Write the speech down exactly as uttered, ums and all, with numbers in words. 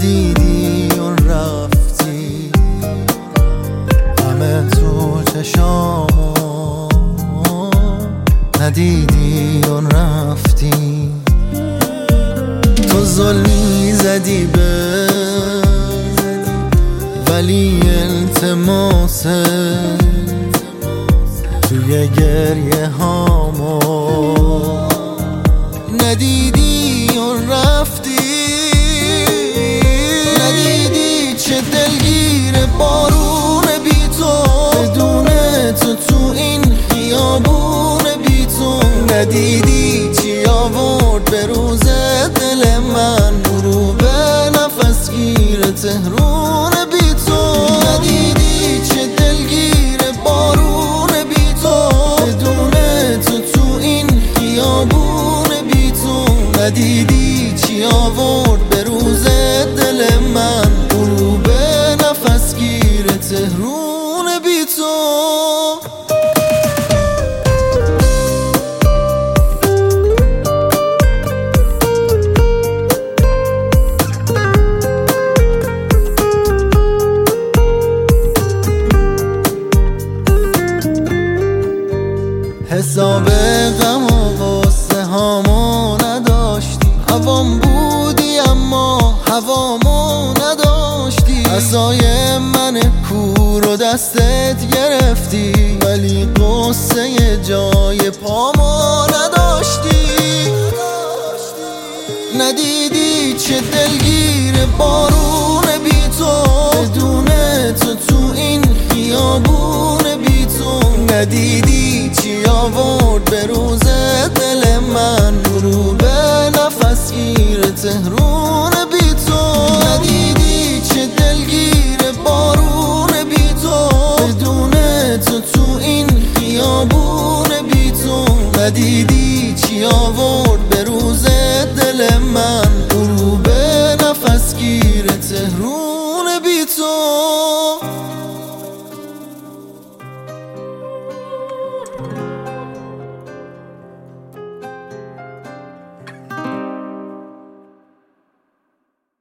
ندیدی و رفتی، همه تو چشامو ندیدی و رفتی. تو ظلمی زدی به ولی التماسه توی گریه هامو ندیدی و رفتی. ندیدی چه دلگیر بارون بی تو، بدون تو تو این خیابون بی تو. ندیدی چی آورد به روز دل من، غروب نفسگیر تهرون بی تو. ندیدی چه دلگیر بارون بی تو، بدون تو تو این خیابون بی تو. ندیدی چی آورد به روز دل من، غروب نفسگیر تهرون بی تو. حساب غم و غصه هامو نداشتی، هوام بودی اما هوامو نداشتی. عصای من کور و دستت گرفتی، ولی قصه جای پامو نداشتی. ندیدی چه دلگیر بارون بی تو، بدون تو تو این خیابون بی تو. ندیدی چی آورد به روز دل من، غروب نفسگیر تهرون بی تو. ندیدی چه دلگیر بارون بی تو، بدون تو تو این خیابون بی تو. ندیدی چی آورد